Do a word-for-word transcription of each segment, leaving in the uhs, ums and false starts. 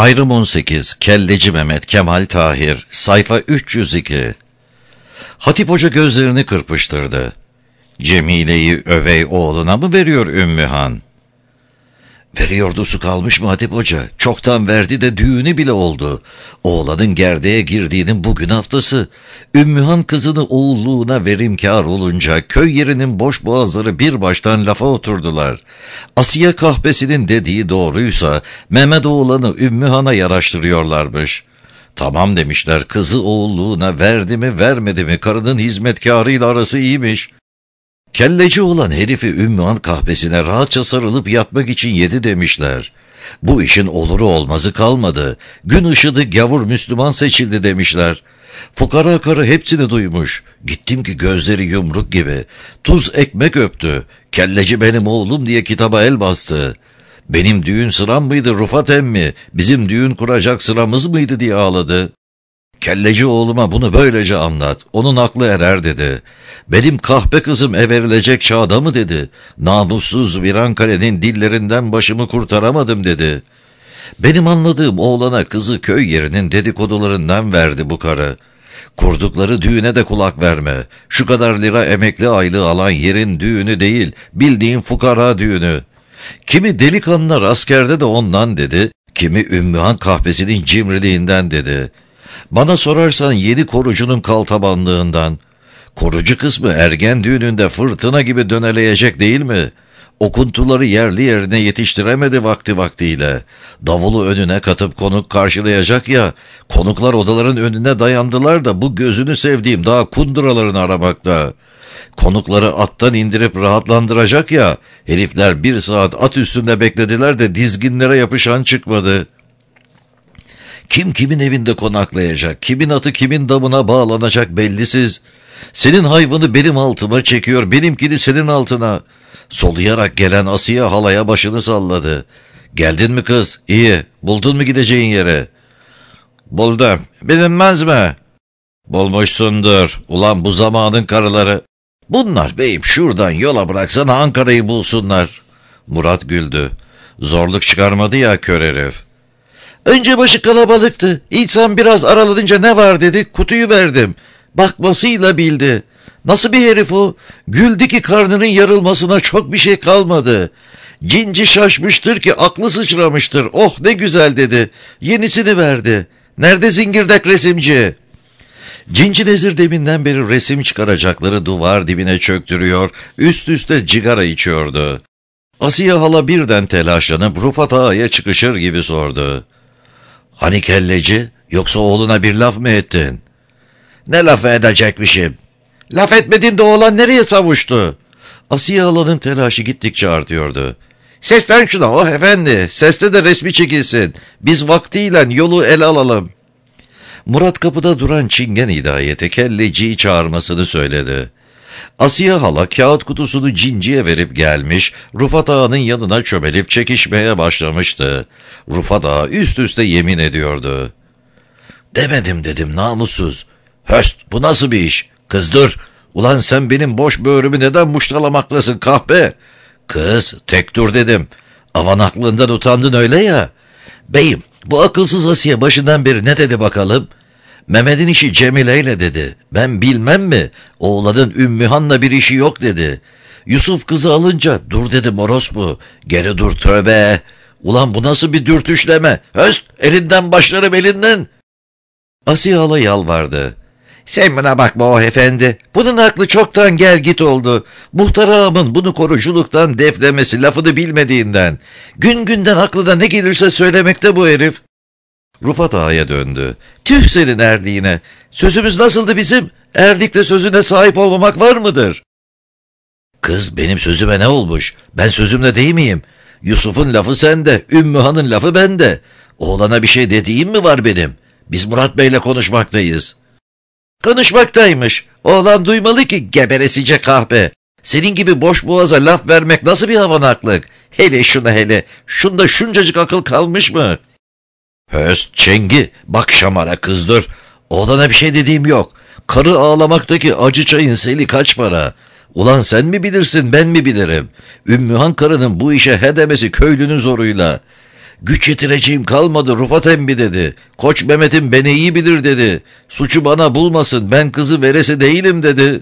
Ayrım on sekiz, Kelleci Mehmet Kemal Tahir, sayfa üç yüz iki. Hatip Hoca gözlerini kırpıştırdı. Cemile'yi övey oğluna mı veriyor Ümmühan? Veriyordu, su kalmış mı Hatip Hoca? Çoktan verdi de düğünü bile oldu. Oğlanın gerdeğe girdiğinin bugün haftası. Ümmühan kızını oğulluğuna verimkar olunca köy yerinin boş boğazları bir baştan lafa oturdular. Asiye kahpesinin dediği doğruysa Mehmet oğlanı Ümmühan'a yaraştırıyorlarmış. Tamam demişler, kızı oğulluğuna verdi mi vermedi mi karının hizmetkarıyla arası iyiymiş. Kelleci olan herifi Ümmühan kahpesine rahatça sarılıp yatmak için yedi demişler. Bu işin oluru olmazı kalmadı. Gün ışıdı gavur Müslüman seçildi demişler. Fukara karı hepsini duymuş. Gittim ki gözleri yumruk gibi. Tuz ekmek öptü. Kelleci benim oğlum diye kitaba el bastı. Benim düğün sıram mıydı Rufat emmi? Bizim düğün kuracak sıramız mıydı diye ağladı. Kelleci oğluma bunu böylece anlat, onun aklı erer dedi. Benim kahpe kızım ev verilecek çağda mı dedi. Namussuz Virankale'nin dillerinden başımı kurtaramadım dedi. Benim anladığım oğlana kızı köy yerinin dedikodularından verdi bu karı. Kurdukları düğüne de kulak verme. Şu kadar lira emekli aylığı alan yerin düğünü değil, bildiğin fukara düğünü. Kimi delikanlılar askerde de ondan dedi, kimi Ümmühan kahpesinin cimriliğinden dedi. Bana sorarsan yeni korucunun kaltabanlığından. Korucu kısmı ergen düğününde fırtına gibi döneleyecek değil mi? Okuntuları yerli yerine yetiştiremedi vakti vaktiyle. Davulu önüne katıp konuk karşılayacak ya, konuklar odaların önüne dayandılar da bu gözünü sevdiğim daha kunduralarını aramakta. Konukları attan indirip rahatlandıracak ya, herifler bir saat at üstünde beklediler de dizginlere yapışan çıkmadı. Kim kimin evinde konaklayacak, kimin atı kimin damına bağlanacak bellisiz. Senin hayvanı benim altıma çekiyor, benimkini senin altına. Soluyarak gelen Asiye halaya başını salladı. Geldin mi kız? İyi. Buldun mu gideceğin yere? Buldum. Bilinmez mi? Bulmuşsundur. Ulan bu zamanın karıları. Bunlar beyim şuradan yola bıraksana Ankara'yı bulsunlar. Murat güldü. Zorluk çıkarmadı ya kör herif. Önce başı kalabalıktı. İnsan biraz aralanınca ne var dedi, kutuyu verdim. Bakmasıyla bildi. Nasıl bir herif o? Güldü ki karnının yarılmasına çok bir şey kalmadı. Cinci şaşmıştır ki aklı sıçramıştır. Oh ne güzel dedi. Yenisini verdi. Nerede zingirdak resimci? Cinci Nezir deminden beri resim çıkaracakları duvar dibine çöktürüyor, üst üste cigara içiyordu. Asiye hala birden telaşlanıp Rufat Ağa'ya çıkışır gibi sordu. Hani kelleci, yoksa oğluna bir laf mı ettin? Ne lafı edecekmişim? Laf etmedin de oğlan nereye savuştu? Asiye halanın telaşı gittikçe artıyordu. Seslen şuna oh efendi, seste de resmi çekilsin. Biz vaktiyle yolu ele alalım. Murat kapıda duran çingen Hidayet'e kelleciyi çağırmasını söyledi. Asiye hala kağıt kutusunu Cinci'ye verip gelmiş, Rufat Ağa'nın yanına çömelip çekişmeye başlamıştı. Rufat Ağa üst üste yemin ediyordu. Demedim dedim namussuz. Höst, bu nasıl bir iş? Kız dur. Ulan sen benim boş böğrümü neden muştalamaktasın kahpe? Kız tek dur dedim. Avan aklından utandın öyle ya. Beyim, bu akılsız Asiye başından beri ne dedi bakalım? Mehmet'in işi Cemile'yle dedi. Ben bilmem mi? Oğlanın Ümmühan'la bir işi yok dedi. Yusuf kızı alınca dur dedi orospu. Geri dur tövbe. Ulan bu nasıl bir dürtüşleme? Höst, elinden başlarım elinden. Asiye hala yalvardı. Sen buna bakma o efendi. Bunun aklı çoktan gel git oldu. Muhtar ağamın bunu koruculuktan deflemesi lafını bilmediğinden. Gün günden aklına ne gelirse söylemekte bu herif. Rufat Ağa'ya döndü. Tüh senin erliğine. Sözümüz nasıldı bizim? Erlikle sözüne sahip olmamak var mıdır? Kız benim sözüme ne olmuş? Ben sözümle değil miyim? Yusuf'un lafı sende, Ümmühan'ın lafı bende. Oğlana bir şey dediğim mi var benim? Biz Murat Bey'le konuşmaktayız. Konuşmaktaymış. Oğlan duymalı ki geberesice kahpe. Senin gibi boş boğaza laf vermek nasıl bir havanaklık? Hele şuna hele. Şunda şuncacık akıl kalmış mı? Höst çengi. Bak şamara kızdır. Oğlana bir şey dediğim yok. Karı ağlamaktaki acı çayın seli kaç para? Ulan sen mi bilirsin ben mi bilirim? Ümmühan karının bu işe he demesi köylünün zoruyla. Güç yetireceğim kalmadı Rufat emmi dedi. Koç Mehmet'im beni iyi bilir dedi. Suçu bana bulmasın, ben kızı veresi değilim dedi.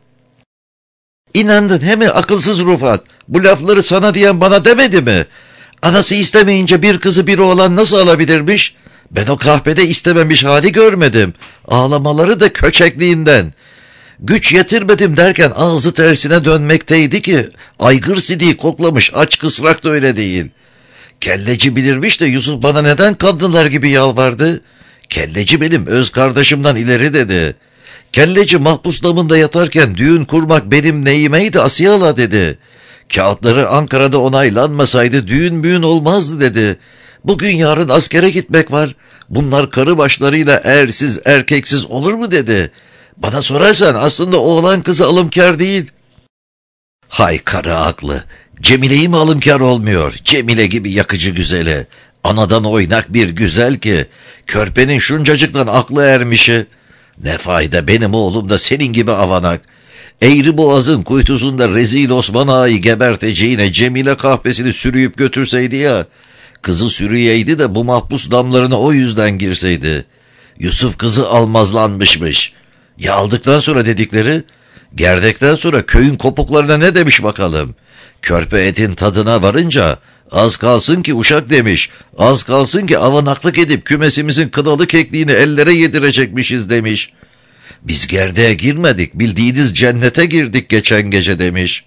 İnandın he mi akılsız Rufat? Bu lafları sana diyen bana demedi mi? Anası istemeyince bir kızı bir oğlan nasıl alabilirmiş? Ben o kahvede istememiş hali görmedim. Ağlamaları da köçekliğinden. Güç yetirmedim derken ağzı tersine dönmekteydi ki aygır sidiği koklamış, aç kısrak da öyle değil. Kelleci bilirmiş de Yusuf bana neden kadınlar gibi yalvardı? Kelleci benim öz kardeşimden ileri dedi. Kelleci mahpus damında yatarken düğün kurmak benim neyimeydi Asiyala dedi. Kağıtları Ankara'da onaylanmasaydı düğün müğün olmazdı dedi. Bugün yarın askere gitmek var. Bunlar karı başlarıyla ersiz erkeksiz olur mu dedi. Bana sorarsan aslında oğlan kızı alımkar değil. Hay karı aklı. Cemile'yi mi alımkar olmuyor? Cemile gibi yakıcı güzeli. Anadan oynak bir güzel ki. Körpenin şuncacıktan aklı ermişi. Ne fayda benim oğlum da senin gibi avanak. Eğri boğazın kuytusunda rezil Osman Ağa'yı geberteceğine Cemile kahvesini sürüyüp götürseydi ya. Kızı sürüyeydi de bu mahpus damlarına o yüzden girseydi. Yusuf kızı almazlanmışmış. Ya aldıktan sonra dedikleri? Gerdekten sonra köyün kopuklarına ne demiş bakalım? Körpe etin tadına varınca az kalsın ki uşak demiş. Az kalsın ki avanaklık edip kümesimizin kınalı kekliğini ellere yedirecekmişiz demiş. Biz gerdeğe girmedik, bildiğiniz cennete girdik geçen gece demiş.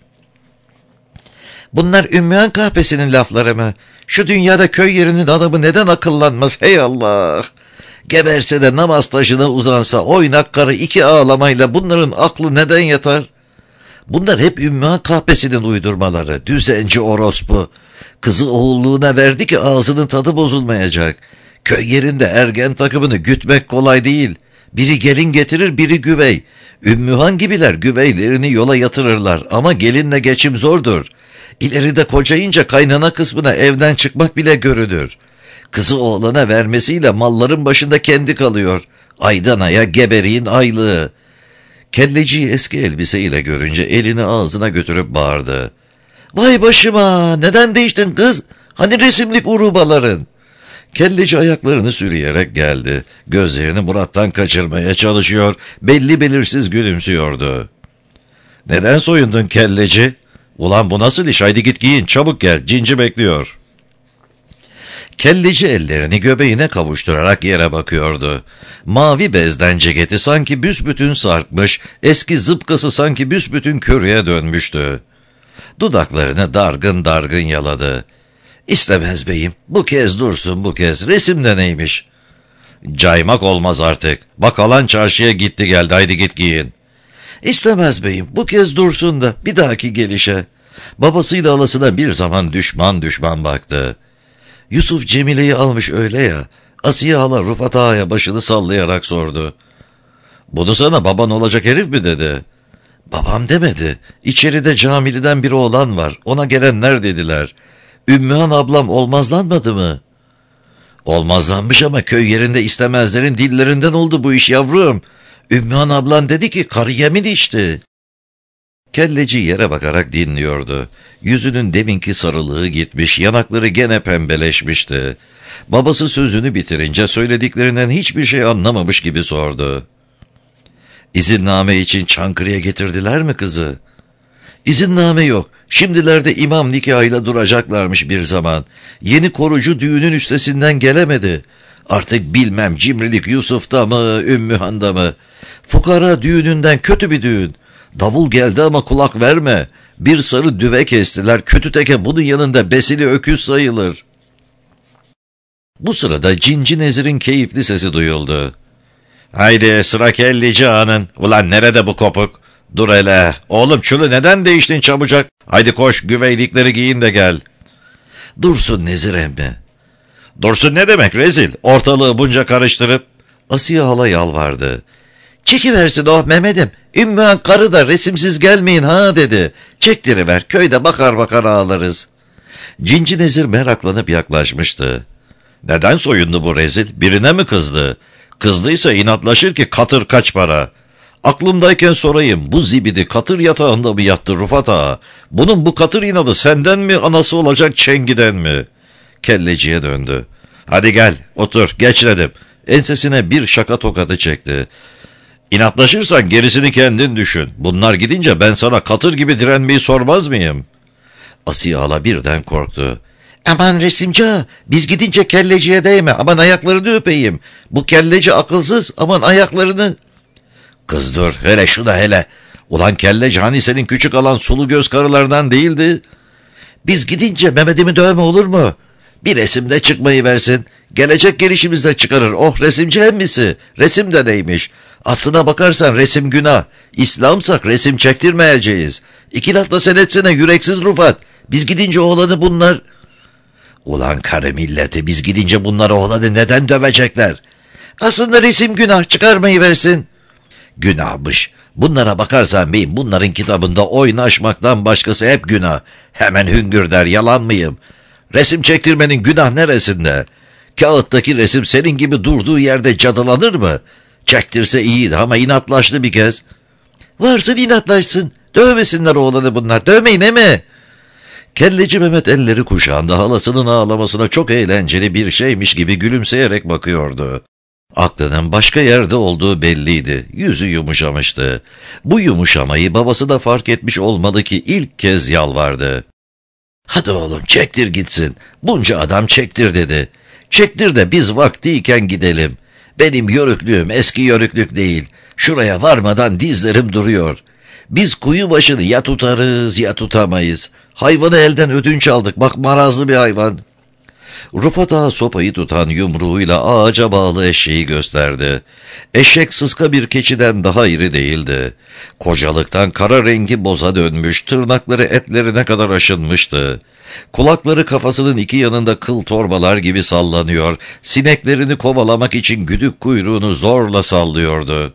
Bunlar Ümmühan kahpesinin lafları mı? Şu dünyada köy yerinin adamı neden akıllanmaz hey Allah! Geberse de namaz taşına uzansa oynak karı iki ağlamayla bunların aklı neden yatar? Bunlar hep Ümmühan kahpesinin uydurmaları, düzenci orospu. Kızı oğulluğuna verdi ki ağzının tadı bozulmayacak. Köy yerinde ergen takımını gütmek kolay değil. Biri gelin getirir, biri güvey. Ümmühan gibiler güveylerini yola yatırırlar ama gelinle geçim zordur. İleride kocayınca kaynana kısmına evden çıkmak bile görülür. Kızı oğlana vermesiyle malların başında kendi kalıyor. Aydan aya geberiğin aylığı. Kelleciyi eski elbiseyle görünce elini ağzına götürüp bağırdı. Vay başıma, neden değiştin kız? Hani resimlik urubaların? Kelleci ayaklarını sürüyerek geldi. Gözlerini Murat'tan kaçırmaya çalışıyor, belli belirsiz gülümsüyordu. Neden soyundun kelleci? Ulan bu nasıl iş? Haydi git giyin, çabuk gel, cinci bekliyor. Kelleci ellerini göbeğine kavuşturarak yere bakıyordu. Mavi bezden ceketi sanki büsbütün sarkmış, eski zıpkası sanki büsbütün körüye dönmüştü. Dudaklarını dargın dargın yaladı. İstemez beyim, bu kez dursun bu kez, resimde neymiş? Caymak olmaz artık, bak alan çarşıya gitti geldi, haydi git giyin. İstemez beyim, bu kez dursun da bir dahaki gelişe. Babasıyla halasına bir zaman düşman düşman baktı. Yusuf Cemile'yi almış öyle ya. Asiye hala Rufat Ağa'ya başını sallayarak sordu. Bunu sana baban olacak herif mi dedi? Babam demedi. İçeride Camili'den bir oğlan var. Ona gelenler dediler. Ümmühan ablam olmazlanmadı mı? Olmazlanmış ama köy yerinde istemezlerin dillerinden oldu bu iş yavrum. Ümmühan ablan dedi ki karı yemin içti. Kelleci yere bakarak dinliyordu. Yüzünün deminki sarılığı gitmiş, yanakları gene pembeleşmişti. Babası sözünü bitirince söylediklerinden hiçbir şey anlamamış gibi sordu. İzinname için Çankırı'ya getirdiler mi kızı? İzinname yok. Şimdilerde imam nikahıyla duracaklarmış bir zaman. Yeni korucu düğünün üstesinden gelemedi. Artık bilmem cimrilik Yusuf'ta mı, Ümmühan'da mı? Fukara düğününden kötü bir düğün. Davul geldi ama kulak verme. Bir sarı düve kestiler. Kötü teke bunun yanında besili öküz sayılır. Bu sırada Cinci Nezir'in keyifli sesi duyuldu. Haydi sıra kelleci ağanın. Ulan nerede bu kopuk? Dur hele. Oğlum şunu neden değiştin çabucak? Haydi koş güveylikleri giyin de gel. Dursun Nezir emmi. Dursun ne demek rezil? Ortalığı bunca karıştırıp. Asiye hala yalvardı. Çekiversin oh Mehmet'im. Ümmühan karı da resimsiz gelmeyin ha dedi. Çektiriver köyde bakar bakar ağlarız. Cinci Nezir meraklanıp yaklaşmıştı. Neden soyundu bu rezil? Birine mi kızdı? Kızdıysa inatlaşır ki katır kaç para. Aklımdayken sorayım, bu zibidi katır yatağında mı yattı Rufat Ağa? Bunun bu katır inadı senden mi anası olacak Çengi'den mi? Kelleciye döndü. Hadi gel, otur, geç dedim. Ensesine bir şaka tokadı çekti. İnatlaşırsan gerisini kendin düşün. Bunlar gidince ben sana katır gibi direnmeyi sormaz mıyım? Asiye hala birden korktu. Aman resimci ağa, biz gidince kelleciye değme, aman ayaklarını öpeyim. Bu kelleci akılsız, aman ayaklarını. Kız dur, hele şuna hele. Ulan kelleci hani senin küçük alan sulu göz karılarından değildi? Biz gidince Mehmet'imi dövme olur mu? Bir resimde çıkmayı versin. Gelecek gelişimizde çıkarır. Oh resimci emmisi. Resim de neymiş? Aslına bakarsan resim günah. İslamsak resim çektirmeyeceğiz. İki lafla sen etsene yüreksiz Rufat. Biz gidince oğlanı bunlar... Ulan karı milleti, biz gidince bunlar oğlanı neden dövecekler? Aslında resim günah, çıkarmayı versin. Günahmış. Bunlara bakarsan beyim, bunların kitabında oynaşmaktan başkası hep günah. Hemen hüngür der, yalan mıyım? Resim çektirmenin günah neresinde? Kağıttaki resim senin gibi durduğu yerde cadılanır mı? Çektirse iyiydi ama inatlaştı bir kez. Varsın inatlaşsın. Dövmesinler oğlanı bunlar. Dövmeyin he mi? Kelleci Mehmet elleri kuşağında halasının ağlamasına çok eğlenceli bir şeymiş gibi gülümseyerek bakıyordu. Aklının başka yerde olduğu belliydi. Yüzü yumuşamıştı. Bu yumuşamayı babası da fark etmiş olmalı ki ilk kez yalvardı. Hadi oğlum çektir gitsin. Bunca adam çektir dedi. Çektir de biz vaktiyken gidelim. Benim yörüklüğüm eski yörüklük değil. Şuraya varmadan dizlerim duruyor. Biz kuyu başını ya tutarız ya tutamayız. Hayvanı elden ödünç aldık. Bak marazlı bir hayvan. Rufat ağa sopayı tutan yumruğuyla ağaca bağlı eşeği gösterdi. Eşek sıska bir keçiden daha iri değildi. Kocalıktan kara rengi boza dönmüş, tırnakları etlerine kadar aşınmıştı. Kulakları kafasının iki yanında kıl torbalar gibi sallanıyor, sineklerini kovalamak için güdük kuyruğunu zorla sallıyordu.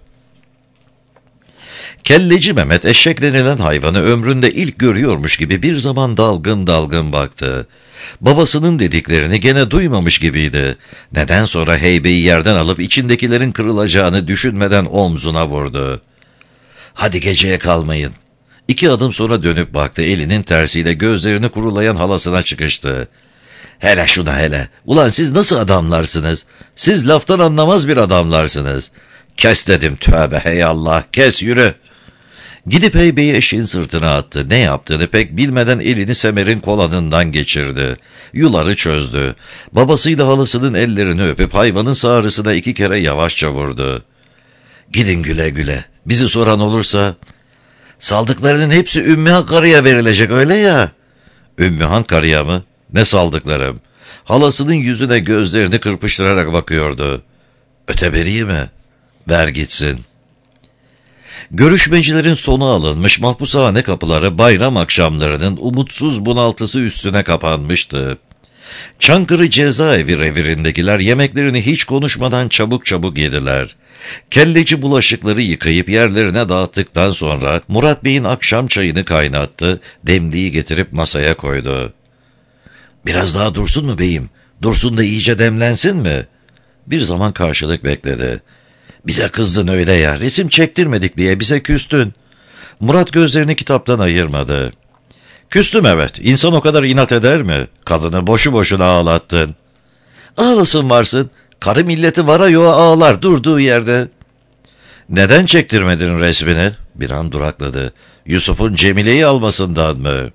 Kelleci Mehmet eşek denilen hayvanı ömründe ilk görüyormuş gibi bir zaman dalgın dalgın baktı. Babasının dediklerini gene duymamış gibiydi. Neden sonra heybeyi yerden alıp içindekilerin kırılacağını düşünmeden omzuna vurdu. Hadi geceye kalmayın. İki adım sonra dönüp baktı, elinin tersiyle gözlerini kurulayan halasına çıkıştı. Hele şuna hele. Ulan siz nasıl adamlarsınız? Siz laftan anlamaz bir adamlarsınız. Kes dedim, tövbe hey Allah, kes yürü. Gidip heybeyi eşeğin sırtına attı. Ne yaptığını pek bilmeden elini Semer'in kolanından geçirdi. Yuları çözdü. Babasıyla halasının ellerini öpüp hayvanın sağrısına iki kere yavaşça vurdu. Gidin güle güle. Bizi soran olursa... Saldıklarının hepsi Ümmühan karıya verilecek öyle ya. Ümmühan karıya mı? Ne saldıklarım? Halasının yüzüne gözlerini kırpıştırarak bakıyordu. Öteberiyi mi? Ver gitsin. Görüşmecilerin sonu alınmış, mahpushane kapıları bayram akşamlarının umutsuz bunaltısı üstüne kapanmıştı. Çankırı cezaevi revirindekiler yemeklerini hiç konuşmadan çabuk çabuk yediler. Kelleci bulaşıkları yıkayıp yerlerine dağıttıktan sonra Murat Bey'in akşam çayını kaynattı, demliği getirip masaya koydu. Biraz daha dursun mu beyim? Dursun da iyice demlensin mi? Bir zaman karşılık bekledi. Bize kızdın öyle ya, resim çektirmedik diye bize küstün. Murat gözlerini kitaptan ayırmadı. Küstüm evet, insan o kadar inat eder mi? Kadını boşu boşuna ağlattın. Ağlasın varsın, karı milleti vara yoğa ağlar durduğu yerde. Neden çektirmedin resmini? Bir an durakladı. Yusuf'un Cemile'yi almasından mı?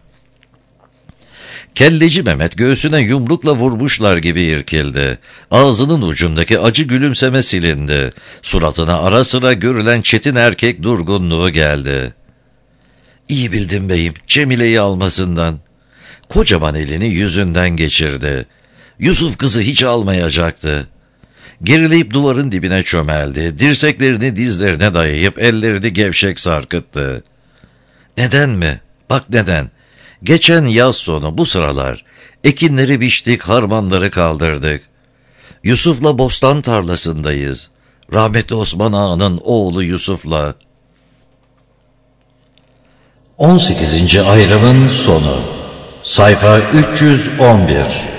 Kelleci Mehmet göğsüne yumrukla vurmuşlar gibi irkildi. Ağzının ucundaki acı gülümseme silindi. Suratına ara sıra görülen çetin erkek durgunluğu geldi. İyi bildim beyim, Cemile'yi almasından. Kocaman elini yüzünden geçirdi. Yusuf kızı hiç almayacaktı. Gerileyip duvarın dibine çömeldi. Dirseklerini dizlerine dayayıp ellerini gevşek sarkıttı. Neden mi? Bak neden? Geçen yaz sonu bu sıralar ekinleri biçtik, harmanları kaldırdık. Yusuf'la bostan tarlasındayız. Rahmetli Osman Ağa'nın oğlu Yusuf'la. on sekizinci ayrımın sonu. Sayfa üç yüz on bir.